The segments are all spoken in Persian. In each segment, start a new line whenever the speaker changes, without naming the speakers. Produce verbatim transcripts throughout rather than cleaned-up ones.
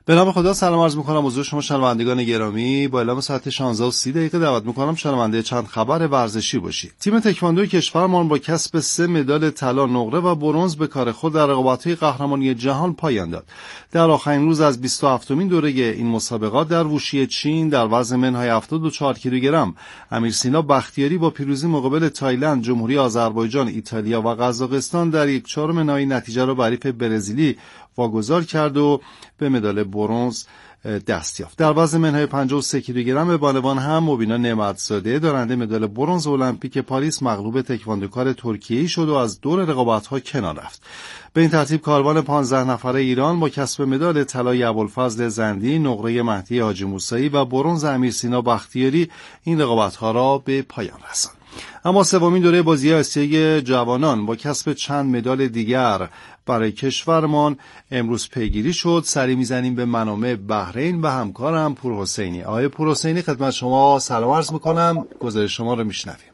به نام خدا سلام عرض می‌کنم حضور شما شنوندگان گرامی. با اعلام ساعت شانزده و سی دقیقه دعوت می‌کنم شنونده چند خبر ورزشی باشید. تیم تکواندو کشورمان با کسب سه مدال طلا، نقره و برنز به کار خود در رقابت‌های قهرمانی جهان پایان داد. در آخرین روز از بیست و هفتمین دوره این مسابقات در ووشی چین در وزن منهای هفتاد و چهار کیلوگرم امیرسینا بختیاری با پیروزی مقابل تایلند، جمهوری آذربایجان، ایتالیا و قزاقستان در یک چهارم نهایی نتیجه را بر حریف برزیلی واگذار کرد و به مدال برنز دست یافت. در وزن منهای پنجاه و سه کیلوگرم بالوان هم مبینا نعمتزاده دارنده مدال برنز المپیک پاریس مغلوب تکواندوکار ترکیه‌ای شد و از دور رقابت‌ها کنار رفت. به این ترتیب کاروان پانزده نفره ایران با کسب مدال طلای ابوالفضل زندی، نقره مهدی حاجی موسوی و برنز امیرسینا بختیاری این رقابت‌ها را به پایان رساند. اما سومین دوره بازی‌های آسیایی جوانان با کسب چند مدال دیگر برای کشورمان امروز پیگیری شد. سری میزنیم به منامه بحرین و همکارم پور حسینی. آقای پور حسینی خدمت شما سلام عرض میکنم، گزارش شما رو میشنویم.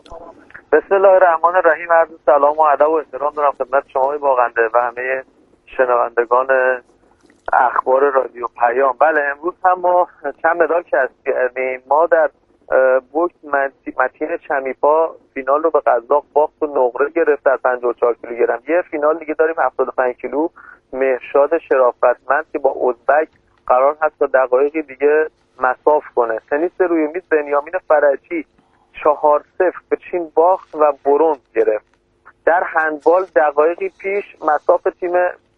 بسم الله الرحمن الرحیم. عرض سلام و ادب و احترام دارم خدمت شما باغنده و همه شنوندگان اخبار رادیو پیام. بله امروز هم ما چند مدال کسب کردیم. ما در بوکس متین چمیپا فینال رو به قزاق باخت و نقره گرفت در پنجاه و چهار کیلوگرم. یه فینال دیگه داریم هفتاد و پنج کیلو مهرشاد شرافتمند که با ازبک قرار هست تا دقایقی دیگه مصاف کنه. تنیس روی میز بنیامین فرجی چهار صفر به چین باخت و برنز گرفت. در هندبال دقایقی پیش مصاف تیم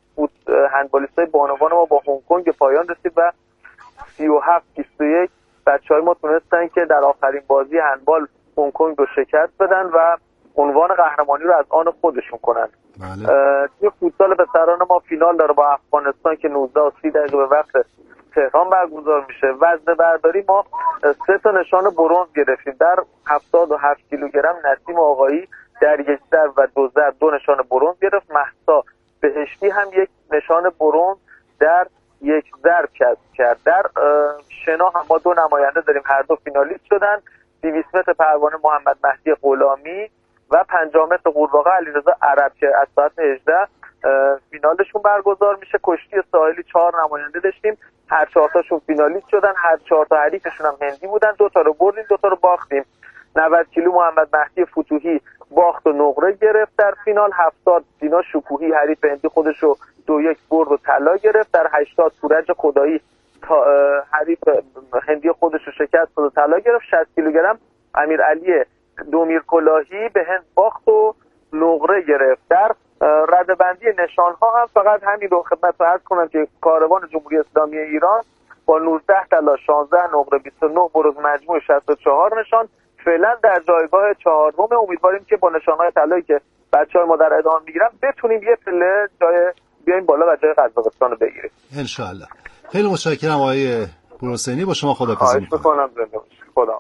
هندبالیستای بانوان ما با هنگ کنگ پایان رسید و سی و هفت بیست و یک بچه‌های ما تونستن که در آخرین بازی هندبال هنگ کنگ رو شکست بدن و عنوان قهرمانی رو از آن خودشون کنن.
بله.
تیم فوتسال پسران ما فینال داره با افغانستان که نوزده و سی دقیقه به وقت تهران برگزار میشه. وزنه برداری ما سه تا نشان برنز گرفتیم. در هفتاد و هفت کیلوگرم نسیم آقایی در یک ضرب و دو ضرب دو نشان برنز گرفت. مهسا بهشتی هم یک نشان برنز در یک ضرب کسب کرد. در شنا هم ما دو نماینده داریم، هر دو فینالیست شدن. دویست متر پروانه محمد مهدی غلامی و پنجاه متر قورباغه علیرضا عرب که از ساعت هجده فینالشون برگزار میشه. کشتی ساحلی چهار نماینده داشتیم، هر چهار تاشون فینالیست شدن. هر چهار تا حریفشون هم هندی بودن، دو تا رو بردیم دو تا رو باختیم. نود کیلو محمد مهدی فتوحی باخت و نقره گرفت در فینال. هفتاد دینا شکوهی حریف هندی خودش رو دو یک برد و طلا گرفت. در هشتاد تورج خدایی حریف هندی خودش رو شکست و طلا گرفت. شصت کیلوگرم امیرعلی دومیر کلاهی به هند باخت و نقره گرفت. در ردبندی نشان ها هم فقط همین رو خدمت عرض کنم که کاروان جمهوری اسلامی ایران با نوزده طلا، شانزده نقره، بیست و نه برنز، مجموع شصت و چهار نشان فعلا در جایگاه چهارم. امیدواریم که با نشانهای طلایی که بچه‌های ما در ادامه میگیرن بتونیم یه پله جای بیایم بالا و جای قزاقستان رو بگیریم
ان شاء الله. خیلی متشکرم آقای پور حسینی، با شما خداحافظی می‌کنم.
خدا.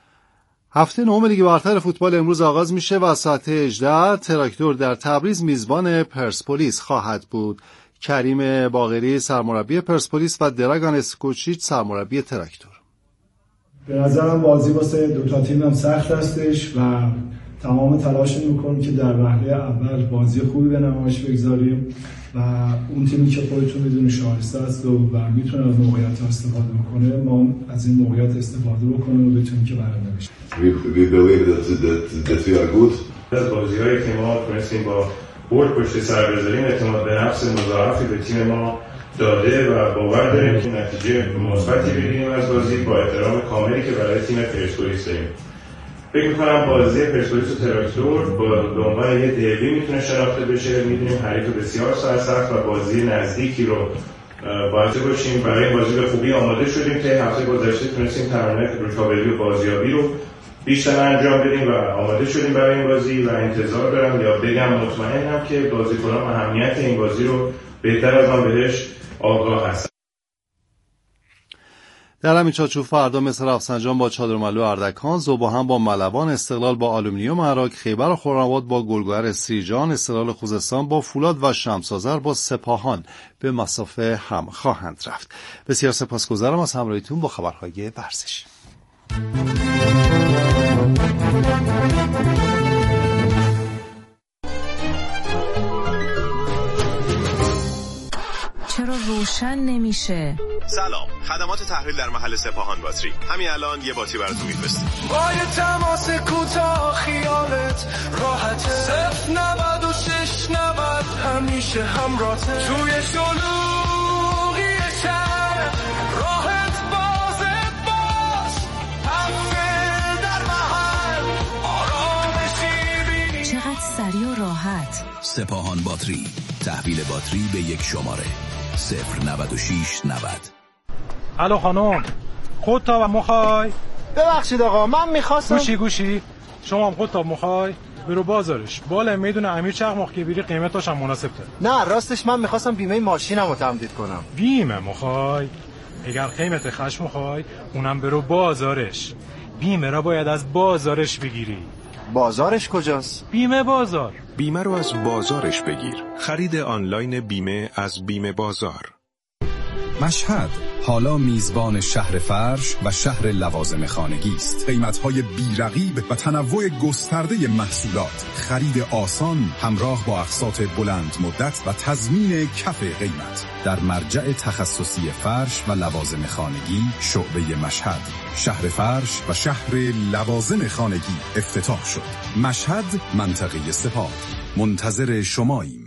هفته نهم لیگ برتر فوتبال امروز آغاز میشه و ساعت هجده تراکتور در تبریز میزبان پرسپولیس خواهد بود. کریم باقری سرمربی پرسپولیس و دراگان اسکوچیچ سرمربی تراکتور.
به نظرم بازی واسه دو تا تیم هم سخت هستش و تمام تلاش می‌کنیم که در وهله اول بازی خوبی به نمایش بگذاریم و اون تیمی که خودتون می‌دونید شایسته است و میتونه از موقعیت استفاده بکنه، ما از این موقعیت استفاده بکنیم و بتونیم که برنده بشیم.
We believe that that that we are good.
از بازی‌هایی که ما تونستیم با برد پشت سر بذاریم اعتماد به نفس مضاعفی به تیم ما داده و باور داریم که نتیجه مثبتی بگیریم از بازی با احترام کاملی که برای تیم پرسپولیس داریم. فکر می‌کنم بازی پرسپولیس و تراکتور با عنوان یه دربی میتونه شناخته بشه. می‌دونیم حریف بسیار سرسخت و بازی نزدیکی رو باید باشیم. برای این بازی به خوبی آماده شدیم. تا هفته گذشته تونستیم تمرینات ریکاوری و بازیابی رو بیشتر انجام بدیم و آماده شدیم برای این بازی و انتظار دارم یا بگم مطمئنم که بازیکنان اهمیت این بازی رو بهتر از من بهش آگاه هستن.
در همین چارچوب فردا مصر رفسنجان با چادرملو اردکان، ذوباهم با ملوان، استقلال با آلومینیوم عراق، خیبر و خرم‌آباد با گلگهر سیرجان، استقلال خوزستان با فولاد و شمس‌آذر با سپاهان به مسافه هم خواهند رفت. بسیار سپاسگزارم از همراهیتون با خبرهای ورزشی.
چرا روشن روشن نمیشه.
سلام، خدمات تحویل در محل سپاهان باتری. همین الان یه باتری براتون میفرستیم.
با یه تماس کوتاه خیالت راحته. صفر نود و شش نود همیشه همراهته. توی شلوغی شهر راحت بازت باش. همه در محل آرامشی بینی.
چقدر سریع و راحت.
سپاهان باتری، تحویل باتری به یک شماره صفر نود و شش نود.
الو خانم، خودتا مخوای؟
ببخشید آقا، من میخواستم.
گوشی گوشی شما هم خودتا مخوای؟ برو بازارش بالا میدونه امیر چقماق که بیری قیمتاش هم مناسب تر.
نه راستش من میخواستم بیمه ماشینم رو تمدید کنم.
بیمه مخوای؟ اگر قیمت خشم مخوای اونم برو بازارش. بیمه را باید از بازارش بگیری.
بازارش کجاست؟
بیمه بازار.
بیمه رو از بازارش بگیر. خرید آنلاین بیمه از بیمه بازار.
مشهد حالا میزبان شهر فرش و شهر لوازم خانگی است. قیمت‌های بی‌رقیب و تنوع گسترده محصولات، خرید آسان همراه با اقساط بلند مدت و تضمین کف قیمت در مرجع تخصصی فرش و لوازم خانگی شعبه مشهد. شهر فرش و شهر لوازم خانگی افتتاح شد. مشهد، منطقه سپاه. منتظر شماییم.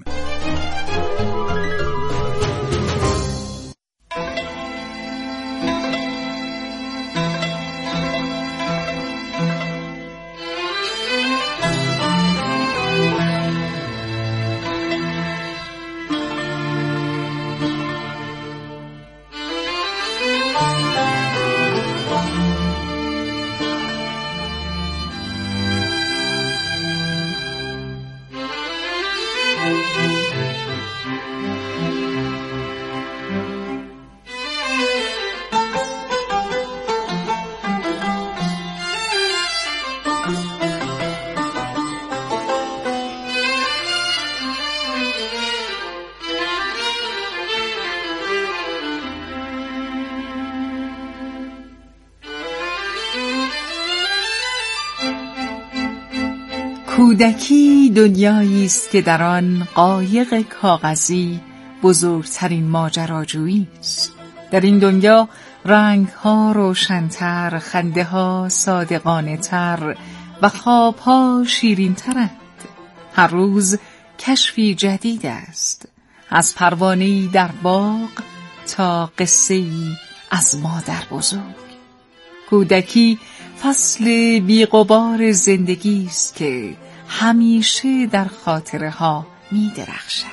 کودکی دنیایی است که در آن قایق کاغذی بزرگترین ماجراجویی است. در این دنیا رنگ‌ها روشن‌تر، خنده‌ها صادقانه‌تر و خواب‌ها شیرین‌ترند. هر روز کشفی جدید است، از پروانه‌ای در باغ تا قصه‌ای از مادر بزرگ. کودکی فصل بی‌غبار زندگی است که همیشه در خاطره ها می درخشد.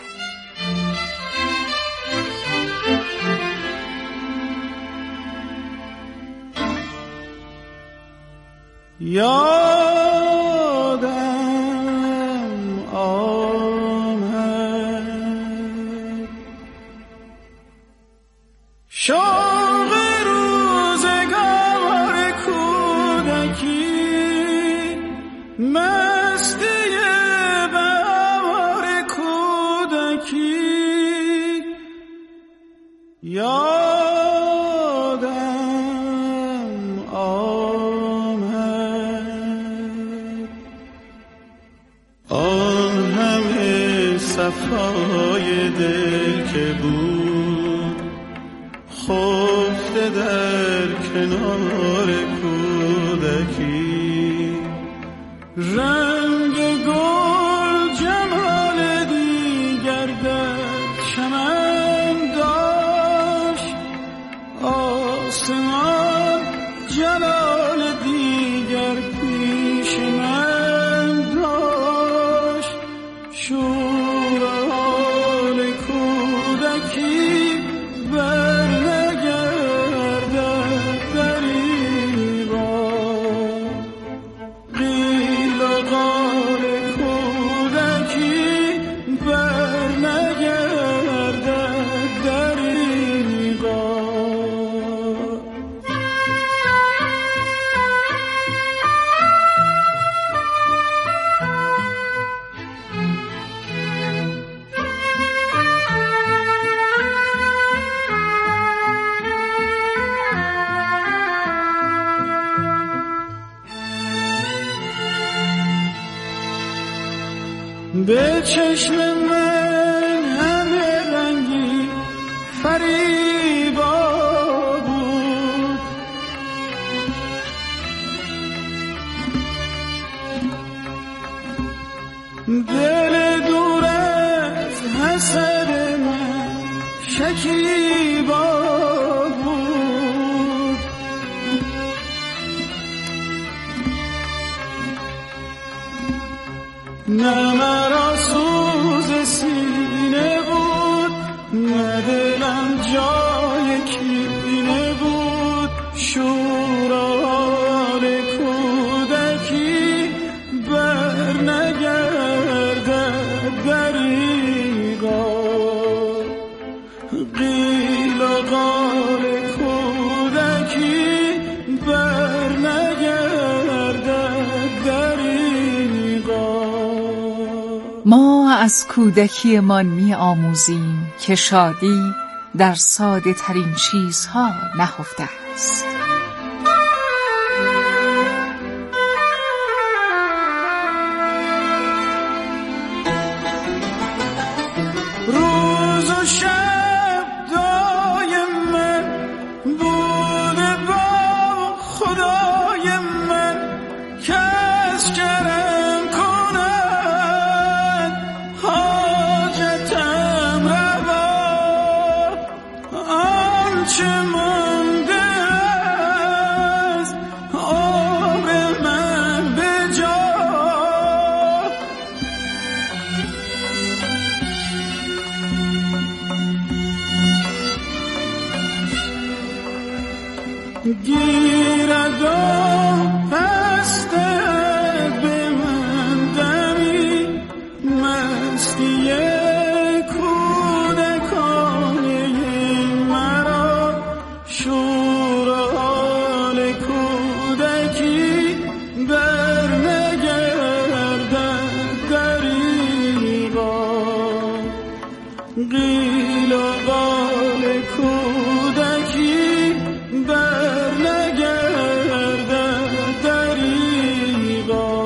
یادم آمد شوق روزگار کودکی، مستی بهار کودکی. یادم آمد آن همه صفای دل که بود خفته در کنار کودکی. رنگ گل جمال دیگر در چمن داشت، آسمان جلال دیگر پیش من داشت. شور حال کودکی بر نگردد در این راه. قیل و قال کودکی بر نگردد در این راه. به چشم من همه رنگی فرید دل دور از حسد من شکیبا بود. نه مرا سوز سینه بود، نه دلم جای کینه بود. شورال کودکی بر نگردد دریغا، قیل و قال کودکی بر نگردد دریغا.
ما از کودکیمان می آموزیم که شادی در ساده ترین چیزها نهفته است.
روز و شب دایم من بوده با خدای من، کس کرم کند حاجتم روا. آنچه مانده از عمر من به جا، گیرد و پستد به من دمی مستی کودکانه مرا. شورال کودکی بر نگردد دریغا، قیل و قال کودکی بر نگردد دریغا.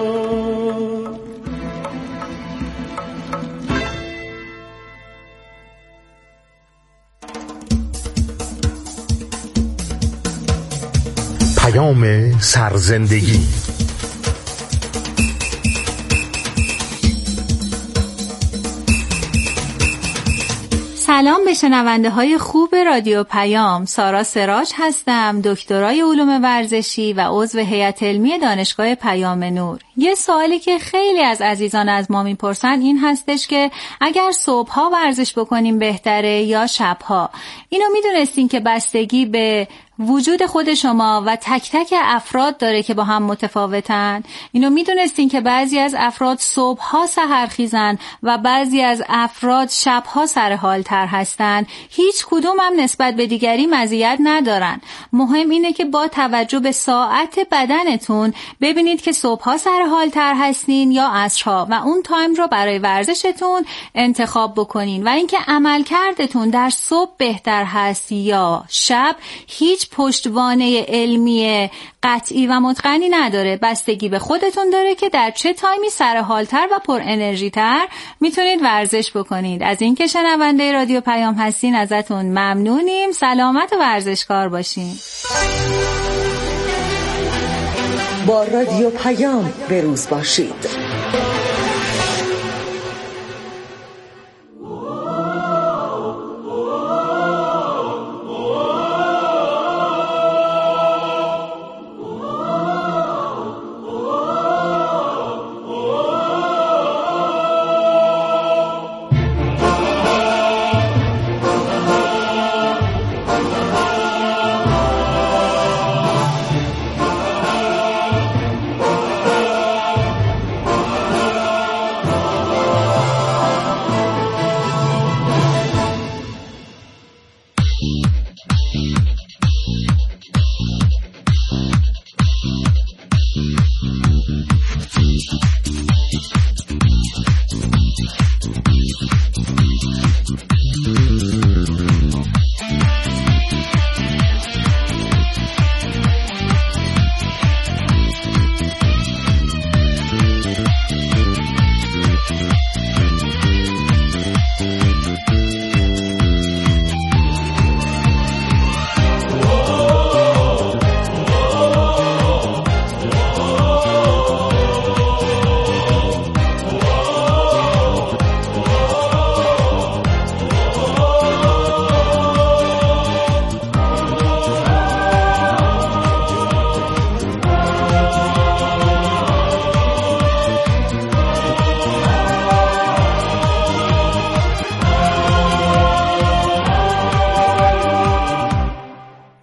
پیام سرزندگی.
سلام به شنونده های خوب رادیو پیام. سارا سراج هستم، دکترای علوم ورزشی و عضو هیئت علمی دانشگاه پیام نور. یه سوالی که خیلی از عزیزان از ما میپرسن این هستش که اگر صبحها ورزش بکنیم بهتره یا شبها؟ اینو میدونستین که بستگی به وجود خود شما و تک تک افراد داره که با هم متفاوتن؟ اینو میدونستین که بعضی از افراد صبحها سحرخیزن و بعضی از افراد شبها سرحال تر هستن؟ هیچ کدوم هم نسبت به دیگری مزیت ندارن. مهم اینه که با توجه به ساعت بدنتون ببینید که صبحها سرحال تر هستین یا عصرها و اون تایم رو برای ورزشتون انتخاب بکنین. و اینکه عملکردتون در صبح بهتر هست یا شب هیچ پشتوانه علمی قطعی و متقنی نداره. بستگی به خودتون داره که در چه تایمی سرحالتر و پر انرژی تر میتونید ورزش بکنید. از اینکه شنونده رادیو پیام هستین ازتون ممنونیم. سلامت و ورزشکار باشین.
با رادیو پیام به روز باشید.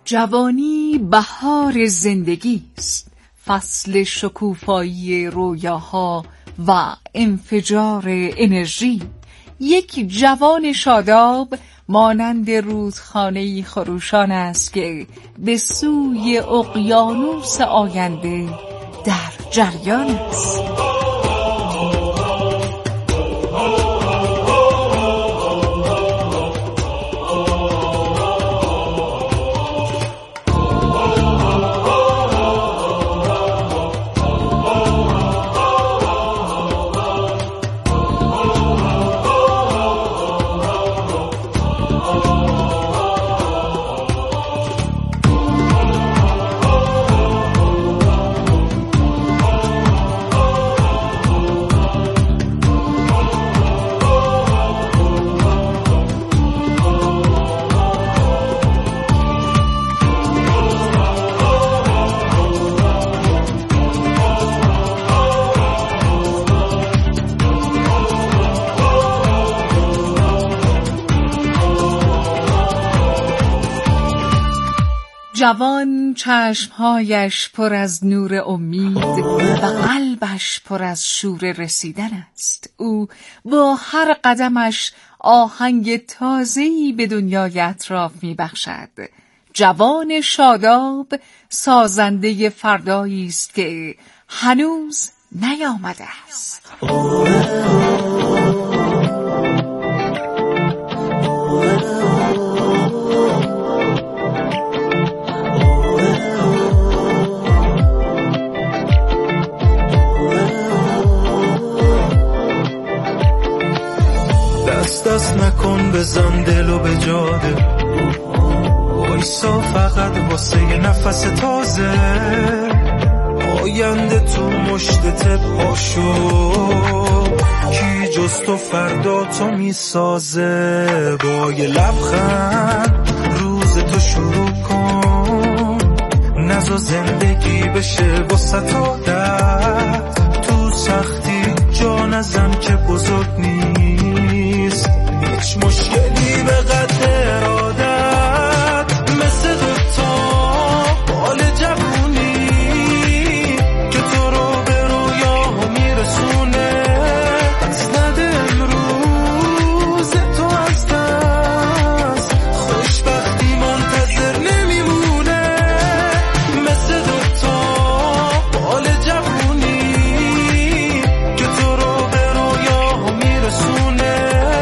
جوانی بهار زندگی است، فصل شکوفایی رویاها و انفجار انرژی. یک جوان شاداب مانند رودخانه‌ای خروشان است که به سوی اقیانوس آینده در جریان است. جوان چشمهایش پر از نور امید و قلبش پر از شور رسیدن است. او با هر قدمش آهنگ تازه‌ای به دنیای اطراف می‌بخشد. جوان شاداب سازنده فردایی است که هنوز نیامده است.
دست نکن بزن دلو به جاده، وایسا فقط واسه یه نفس تازه. آینده تو مشتت پاشو، کی جز تو فردا تو میسازه. با یه لبخند روز تو شروع کن، نزا زندگی بشه واسه عادت. تو سختی جا نزن که بزرگ نیست، هیچ مشکلی به قد ارادت. مثل دوتا بال جوونی که تو رو به رویا میرسونه. دست نده امروز تو از دست، خوشبختی منتظر نمیمونه. مثل دوتا بال جوونی که تو رو به رویا میرسونه.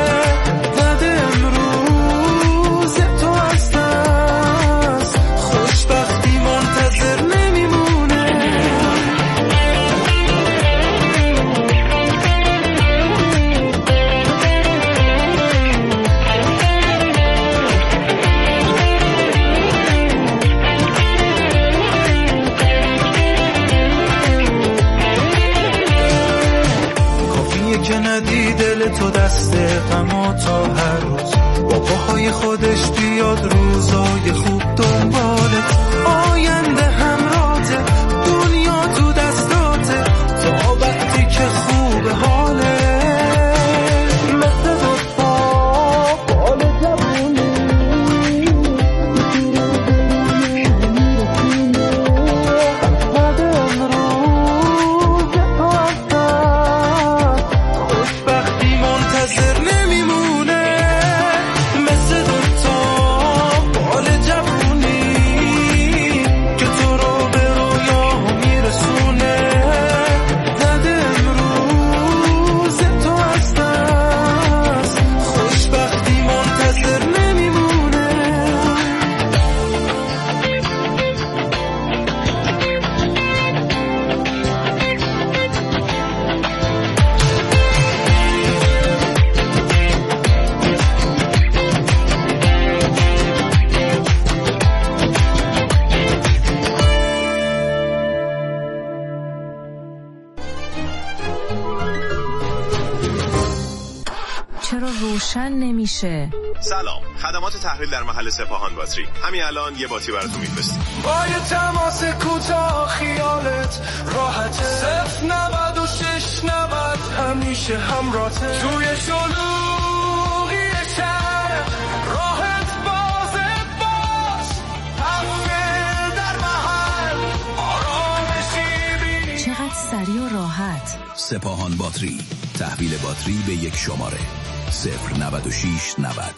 تو دست غما تا هر روز با پاهای خودش بیاد روزای خوب دنبالت. آینده همراهته، دنیا تو دستاته، تا وقتی که خوب حاله. مثل دوتا بال جوونی بعد امروز تو هستن، خوشبختی منتظر نمیمونه. مثل دوتا بال جوونی که تو رو به رویا میرسونه. زده امروز تو هستن، خوشبختی منتظر نمیمونه.
چرا روشن نمیشه؟
سلام، خدمات تحویل در محل سپاهان باتری. همین الان یه باتری براتون میفرستیم.
با یه تماس کوتاه خیالت راحته. صفر نود و شش نود همیشه همراهته. توی شلوغی شهر راحت بازت باش.
راحت.
سپاهان باتری، تحویل باتری به یک شماره صفر نود و شش نود.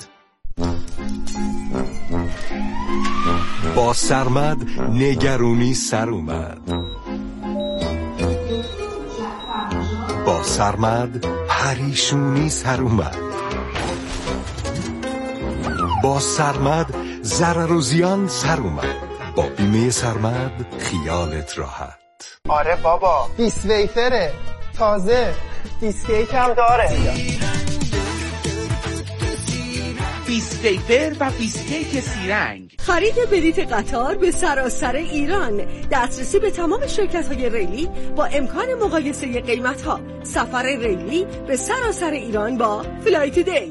با سرمد نگرونی سر اومد، با سرمد پریشونی سر اومد، با سرمد ضرر و زیان سر اومد. با بیمه سرمد خیالت راحت.
آره بابا، بیس ویتره تازه، دیسکیت هم داره.
بیس ویپر و بیسکیک سیرنگ.
خرید بلیت قطار به سراسر ایران، دسترسی به تمام شرکت‌های ریلی با امکان مقایسه قیمت‌ها. سفر ریلی به سراسر ایران با فلای تودی.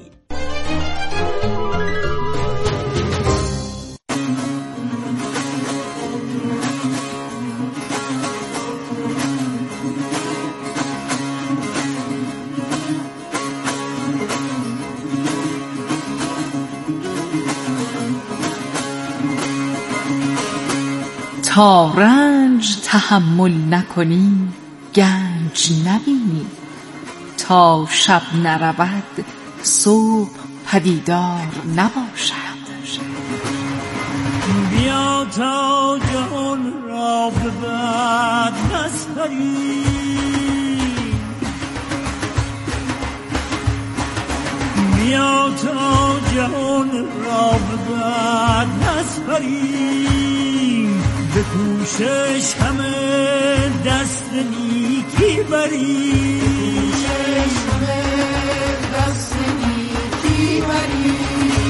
تا رنج تحمل نکنی گنج نبینی، تا شب نرود صبح پدیدار نباشد.
بیا تا جهان را به بد نسپری، بیا تا جهان را به بد نسپری، به کوشش همه دست نیکی بری، کوشش همه دست نیکی بری.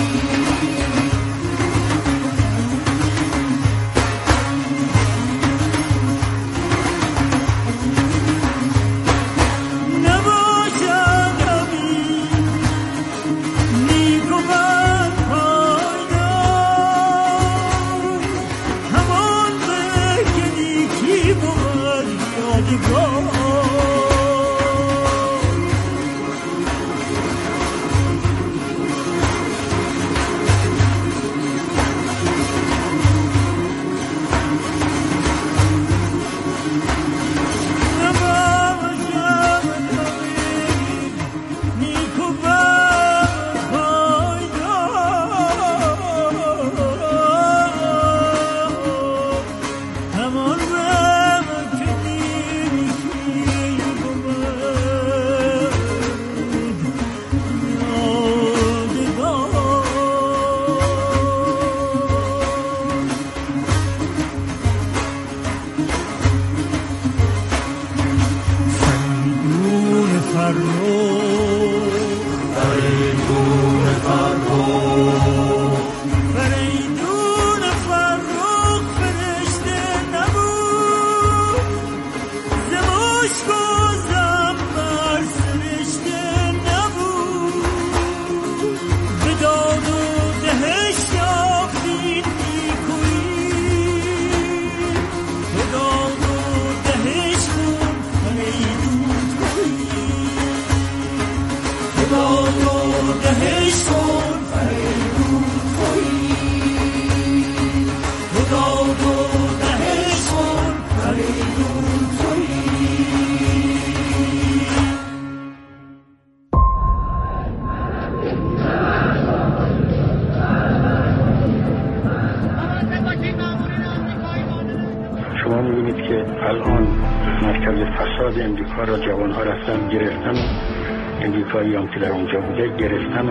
شما می‌بینید که الان مرکز فساد امریکا را جوان‌ها رفتن گرفتن و امریکایی هم که در اونجا بوده گرفتن و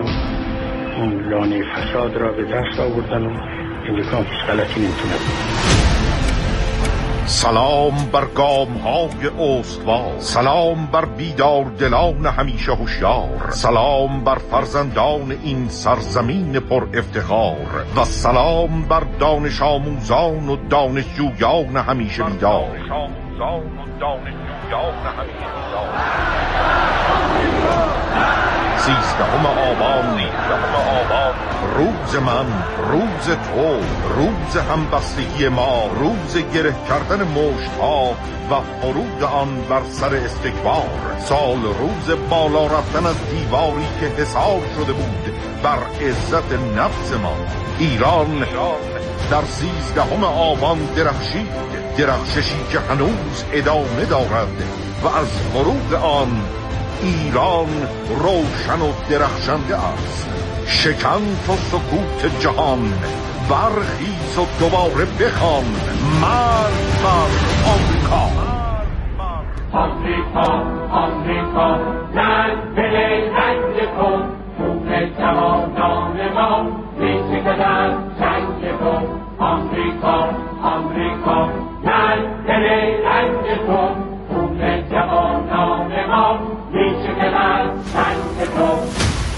اون لانه فساد را به دست آوردن و امریکا هم غلطی نمی‌تونه.
سلام بر گام های استوار، سلام بر بیدار دلان همیشه هوشیار، سلام بر فرزندان این سرزمین پر افتخار و سلام بر دانش آموزان و دانشجویان همیشه بیدار. سیزدهم آبان، روز من، روز تو، روز همبستگی ما، روز گره کردن مشت‌ها و فرود آن بر سر استکبار، سال روز بالا رفتن از دیواری که حصار شده بود بر عزت نفس ما. ایران در سیزدهم آبان درخشید، درخششی که هنوز ادامه دارد و از فروغ آن ایران روشن و درخشنده است. شکن تو سکوت جهان، برخیز و دوباره بخوان، مرد بر آمریکا.
آمریکا آمریکا زن بله رنگ کن، خون جوانان ما میشه که در جنگ کن. آمریکا آمریکا زن بله رنگ کن، خون جوانان ما میشه که در جنگ کن.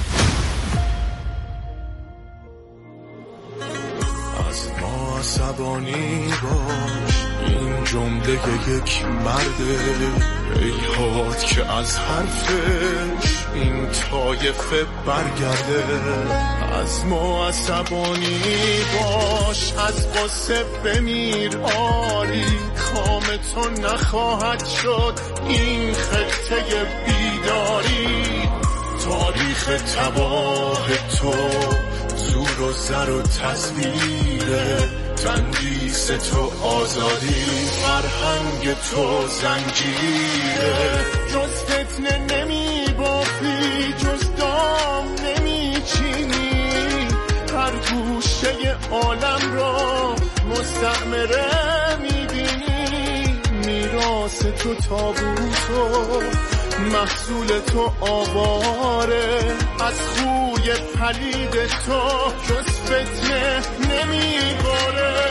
از ما عصبانی باش، این جمله یک مرده، ایهات که از حرفش این طایفه برگرده. از ما عصبانی باش، از قصه بمیر آری، کام تو نخواهد شد این خطه بیداری. تاریخ تباه تو زور و زر و تصویره، تندیس تو آزادی، فرهنگ تو زنجیره. جز فتنه نمی بافی، جز دام نمی چینی، هر گوشه عالم را مستعمره می بینی. میراث تو تابوتو، محصول تو آواره، از خوی پلید تو جز فتنه نمیباره.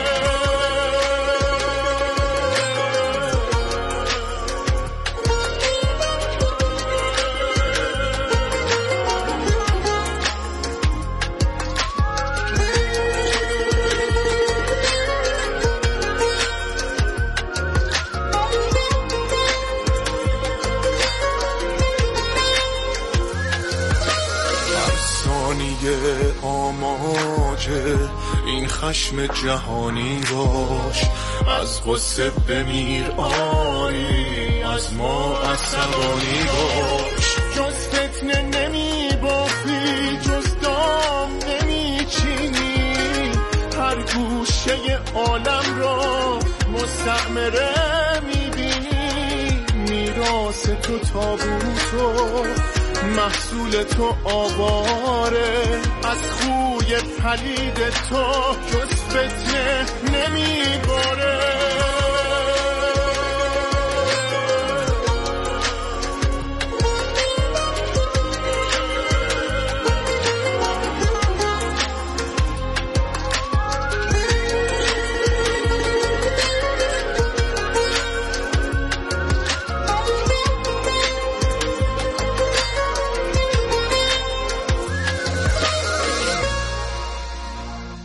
آماجه این خشم جهانی باش، از غصه بمیر آری، از ما عصبانی باش. جز فتنه نمی بافی، جز دام نمی چینی، هر گوشه عالم را مستعمره می بینی. میراث تو تابوتو، محصول تو آواره، از خوی پلید تو جز فتنه نمیباره.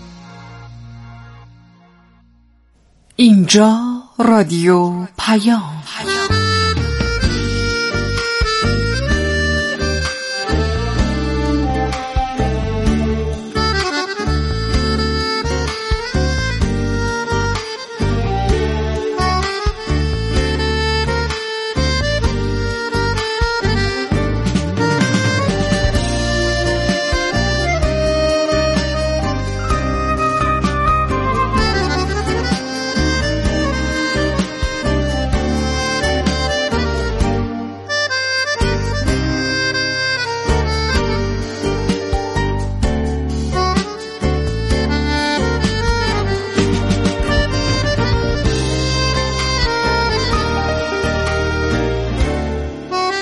اینجا رادیو پیام.